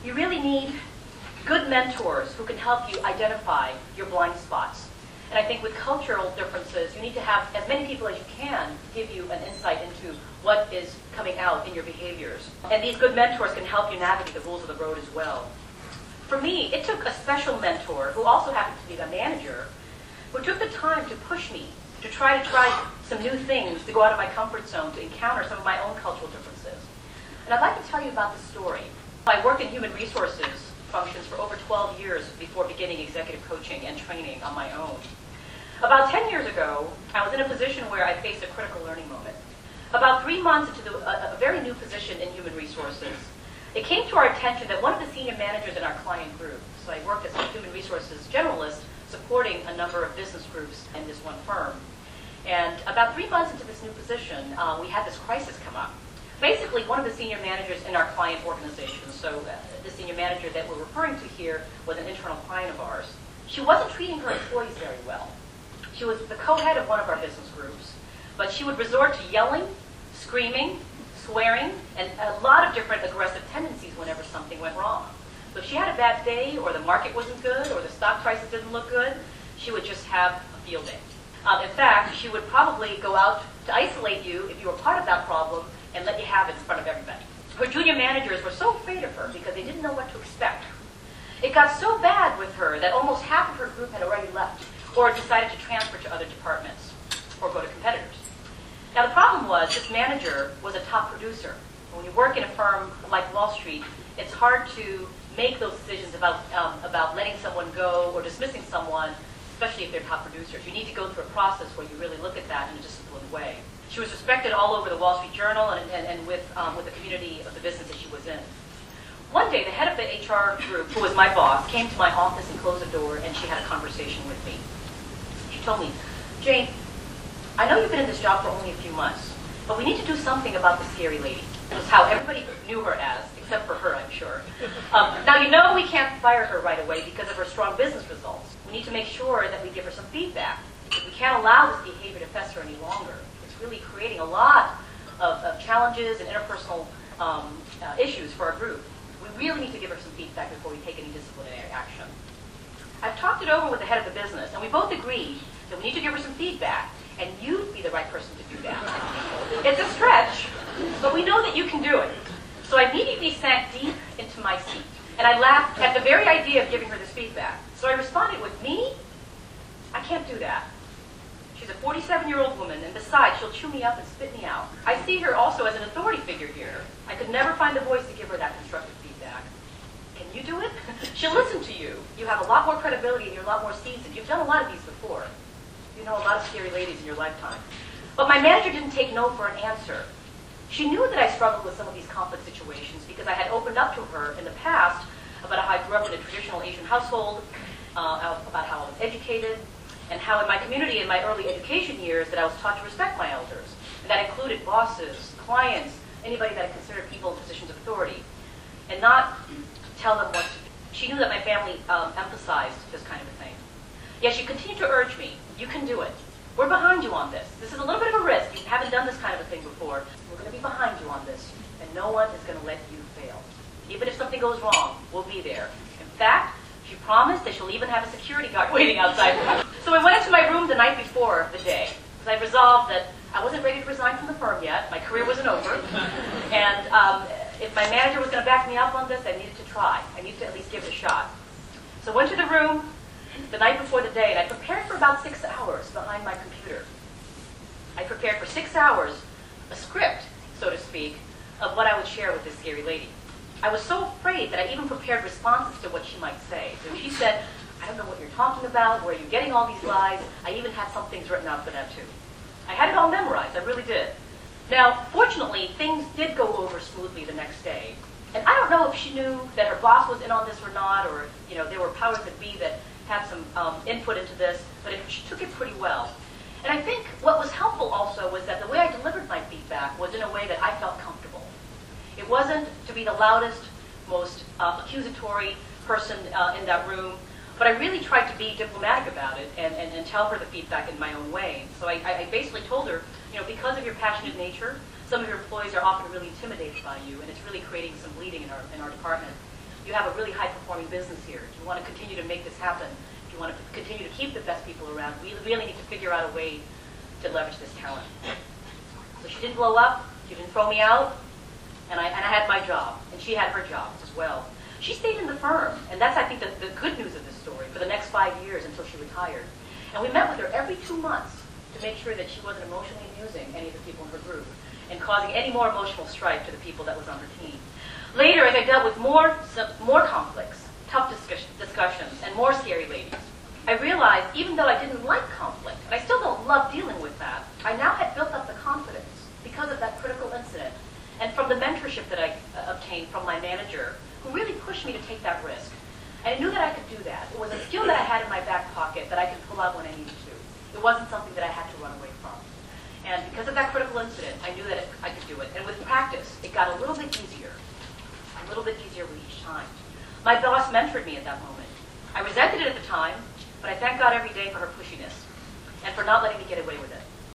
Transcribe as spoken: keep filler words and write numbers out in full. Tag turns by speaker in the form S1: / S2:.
S1: You really need good mentors who can help you identify your blind spots. And I think with cultural differences, you need to have as many people as you can give you an insight into what is coming out in your behaviors. And these good mentors can help you navigate the rules of the road as well. For me, it took a special mentor, who also happened to be the manager, who took the time to push me to try to try some new things, to go out of my comfort zone, to encounter some of my own cultural differences. And I'd like to tell you about this story. I worked in human resources functions for over twelve years before beginning executive coaching and training on my own. About ten years ago, I was in a position where I faced a critical learning moment. About three months into the, a, a very new position in human resources, it came to our attention that one of the senior managers in our client group, so I worked as a human resources generalist, supporting a number of business groups in this one firm. And about three months into this new position, uh, we had this crisis come up. Basically, one of the senior managers in our client organization, so uh, the senior manager that we're referring to here was an internal client of ours, she wasn't treating her employees very well. She was the co-head of one of our business groups, but she would resort to yelling, screaming, swearing, and a lot of different aggressive tendencies whenever something went wrong. So if she had a bad day, or the market wasn't good, or the stock prices didn't look good, she would just have a field day. Um, in fact, she would probably go out to isolate you if you were part of that problem and let you have it in front of everybody. Her junior managers were so afraid of her because they didn't know what to expect. It got so bad with her that almost half of her group had already left or decided to transfer to other departments or go to competitors. Now the problem was this manager was a top producer. When you work in a firm like Wall Street, it's hard to make those decisions about, um, about letting someone go or dismissing someone, especially if they're top producers. You need to go through a process where you really look at that in a disciplined way. She was respected all over the Wall Street Journal and, and, and with, um, with the community of the business that she was in. One day, the head of the H R group, who was my boss, came to my office and closed the door, and she had a conversation with me. She told me, "Jane, I know you've been in this job for only a few months, but we need to do something about the scary lady." It was how everybody knew her as, except for her, I'm sure. Um, now, you know we can't fire her right away because of her strong business results. We need to make sure that we give her some feedback. Because we can't allow this behavior to fester any longer. It's really creating a lot of, of challenges and interpersonal um, uh, issues for our group. We really need to give her some feedback before we take any disciplinary action. I've talked it over with the head of the business, and we both agreed that we need to give her some feedback, and you'd be the right person to do that. It's a stretch, but we know that you can do it. So I immediately sank deep into my seat, and I laughed at the very idea of giving her this feedback. So I responded with, "Me? I can't do that. She's a forty-seven-year-old woman, and besides, she'll chew me up and spit me out. I see her also as an authority figure here. I could never find the voice to give her that constructive feedback. Can you do it? She'll listen to you. You have a lot more credibility and you're a lot more seasoned. You've done a lot of these before. You know a lot of scary ladies in your lifetime." But my manager didn't take no for an answer. She knew that I struggled with some of these conflict situations because I had opened up to her in the past about how I grew up in a traditional Asian household, uh, about how I was educated, and how in my community in my early education years that I was taught to respect my elders. And that included bosses, clients, anybody that I considered people in positions of authority, and not tell them what to do. She knew that my family um, emphasized this kind of a thing. Yet she continued to urge me, "You can do it. We're behind you on this. This is a little bit of a risk. You haven't done this kind of a thing before. We're going to be behind you on this, and no one is going to let you fail. Even if something goes wrong, we'll be there." In fact, she promised that she'll even have a security guard waiting outside. So I went into my room the night before the day, because I resolved that I wasn't ready to resign from the firm yet. My career wasn't over. And um, if my manager was going to back me up on this, I needed to try. I needed to at least give it a shot. So I went to the room the night before the day, and I prepared for about six hours behind my computer. I prepared for six hours a script, so to speak, of what I would share with this scary lady. I was so afraid that I even prepared responses to what she might say. So she said, "I don't know what you're talking about, where are you getting all these lies?" I even had some things written out for that too. I had it all memorized, I really did. Now, fortunately, things did go over smoothly the next day. And I don't know if she knew that her boss was in on this or not, or you know, there were powers that be that had some um, input into this, but it, she took it pretty well. And I think what was helpful also was that the way I delivered my feedback was in a way that I felt comfortable. It wasn't to be the loudest, most uh, accusatory person uh, in that room, but I really tried to be diplomatic about it and, and, and tell her the feedback in my own way. So I, I basically told her, you know, because of your passionate nature, some of your employees are often really intimidated by you, and it's really creating some bleeding in our, in our department. you have a really high-performing business here. If you want to continue to make this happen, if you want to continue to keep the best people around, we really need to figure out a way to leverage this talent. So she didn't blow up. She didn't throw me out. And I, and I had my job. And she had her job as well. She stayed in the firm. And that's, I think, the, the good news of this story for the next five years until she retired. And we met with her every two months to make sure that she wasn't emotionally abusing any of the people in her group and causing any more emotional strife to the people that was on her team. Later, as I dealt with more, some, more conflicts, tough discussion, discussions, and more scary ladies, I realized even though I didn't like conflict, and I still don't love dealing with that, I now had built up the confidence because of that critical incident and from the mentorship that I uh, obtained from my manager, who really pushed me to take that risk. And I knew that I could do that. It was a skill that I had in my back pocket that I could pull out when I needed to. It wasn't something that I had to run away from. And because of that critical incident, I knew that it, I could do it. And with practice, it got a little bit easier. A little bit easier with each time. My boss mentored me at that moment. I resented it at the time, but I thank God every day for her pushiness and for not letting me get away with it.